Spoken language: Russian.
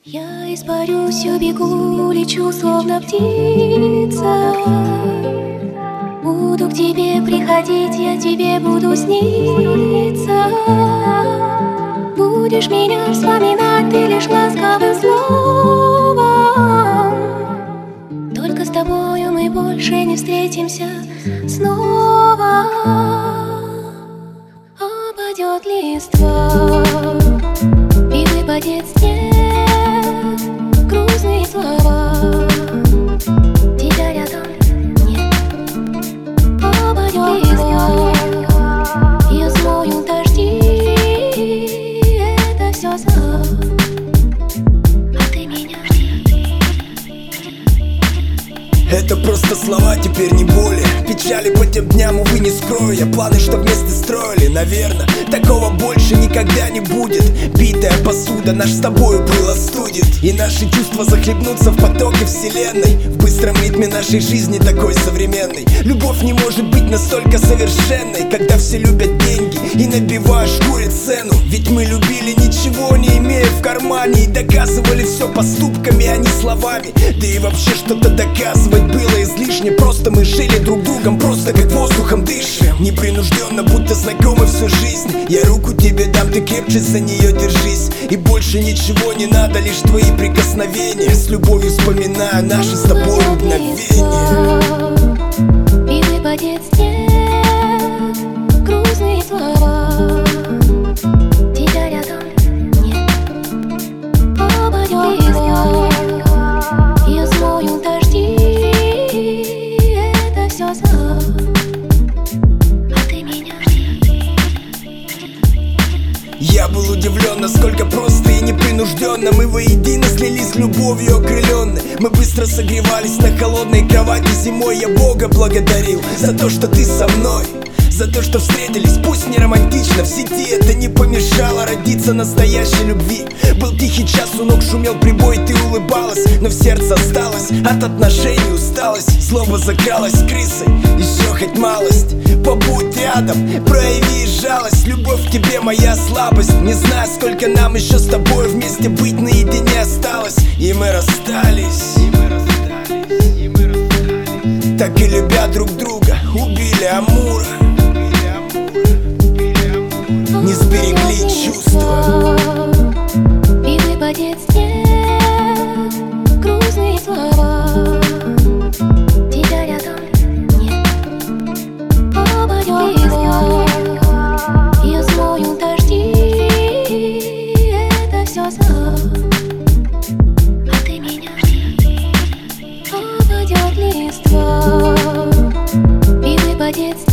Я испарюсь, убегу, лечу, словно птица. Буду к тебе приходить, я тебе буду сниться. Будешь меня вспоминать, ты лишь ласковым словом. Только с тобою мы больше не встретимся снова. Опадет листва и выпадет снег, грустные слова. Тебя рядом нет. Опадет листва, я смою дожди. Это все сон, а ты меня жди. Это просто слова, теперь не боли. Печали по тем дням, увы, не скрою. Я планы, что вместе строили, наверное, такого больше никогда не будет. Битая посуда наш с тобою пыл остудит, и наши чувства захлебнутся в потоке вселенной. В быстром ритме нашей жизни такой современной. Любовь не может быть настолько совершенной, когда все любят деньги и набивают шкуре цену. Ведь мы любили, ничего не имея в кармане, и доказывали все поступками, а не словами. Да и вообще что-то доказывать было излишне. Просто мы жили друг другом, просто как воздухом дышим. Непринужденно, будто знакомы всю жизнь. Я руку тебе дам, ты крепче за нее держись. И больше ничего не надо, лишь твои прикосновения. С любовью вспоминаю наши с тобой мгновения. И выпадет снег, грустные слова. Тебя рядом нет. Опадет листва, я смою дожди. Это все сон, а ты меня жди. Я был удивлен, насколько просто и непринужденно мы воедино слились любовью окрыленной. Мы быстро согревались на холодной кровати зимой. Я Бога благодарил за то, что ты со мной, за то, что встретились, пусть не романтично в сети. Это не помешало родиться настоящей любви. Был тихий час, у ног шумел прибой, ты улыбалась, но в сердце осталось от отношений усталость. Злоба закралась крысой, еще хоть малость. Побудь рядом, прояви жалость. Любовь к тебе моя слабость. Не знаю, сколько нам еще с тобой вместе быть наедине осталось. И мы расстались, так и любя друг друга, убили Амура. Не сберегли чувства. И выпадет снег, грустные слова. Тебя рядом нет. Опадет листва, я смою дожди. Это все сон, а ты меня жди. Опадет листва и выпадет снег.